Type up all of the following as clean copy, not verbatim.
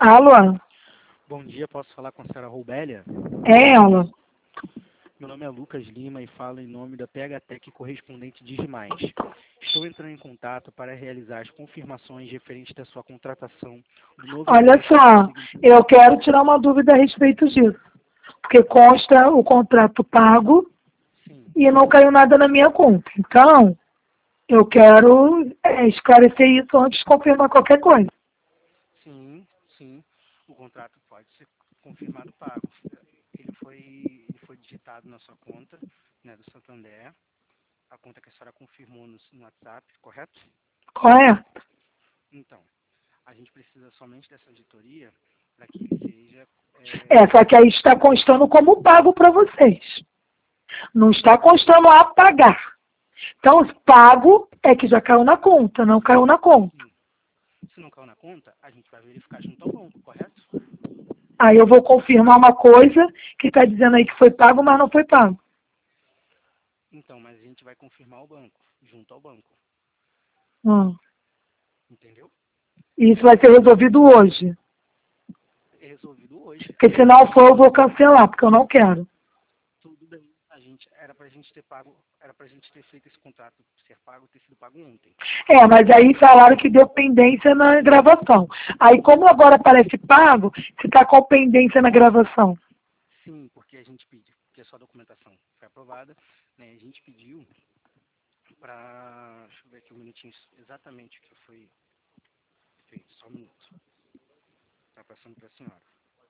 Alô? Bom dia, posso falar com a senhora Roubélia? É ela. Meu nome é Lucas Lima e falo em nome da PHTEC Correspondente Digimais. Estou entrando em contato para realizar as confirmações referentes da sua contratação do novo... Olha só, eu quero tirar uma dúvida a respeito disso. Porque consta o contrato pago Sim, e não caiu nada na minha conta. Então, eu quero esclarecer isso antes de confirmar qualquer coisa. sim. O contrato pode ser confirmado pago. Ele foi digitado na sua conta, né, do Santander. A conta que a senhora confirmou no WhatsApp, correto? Correto? Então, a gente precisa somente dessa auditoria para que ele seja... Só que aí está constando como pago para vocês. Não está constando a pagar. Então, pago é que já caiu na conta, não caiu na conta. Sim. Se não caiu na conta, a gente vai verificar junto ao banco, correto? Aí eu vou confirmar uma coisa que está dizendo aí que foi pago, mas não foi pago. Então, mas a gente vai confirmar o banco, junto ao banco. Hum. Entendeu? Isso vai ser resolvido hoje. É resolvido hoje. Porque se não for, eu vou cancelar, porque eu não quero. Tudo bem. Era pra gente ter pago, era pra gente ter feito esse contrato ser pago, ter sido pago ontem. Mas aí falaram que deu pendência na gravação. Aí como agora aparece pago, se está com pendência na gravação? Sim, porque a gente pediu, porque a sua documentação foi aprovada, né? A gente pediu pra, deixa eu ver aqui um minutinho, exatamente o que foi feito, só um minuto. Tá passando pra senhora.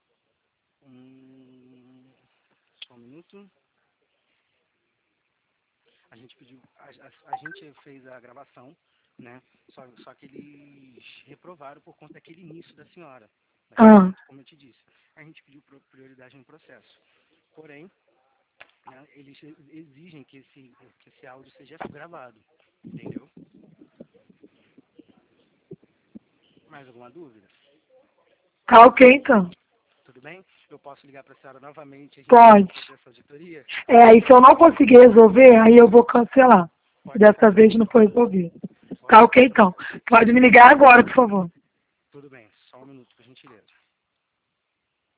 Só um minuto. A gente pediu, a gente fez a gravação, né? Só que eles reprovaram por conta daquele início da senhora. Ah, Como eu te disse. A gente pediu prioridade no processo. Porém, né, eles exigem que esse áudio seja gravado. Entendeu? Mais alguma dúvida? tá ok então. Tudo bem? Eu posso ligar para a senhora novamente e a gente Pode. fazer essa auditoria? Aí se eu não conseguir resolver, aí eu vou cancelar. Pode ficar Dessa vez não tranquilo. foi resolvido. Pode Tá ficar ok então. tranquilo. Pode me ligar agora, por favor.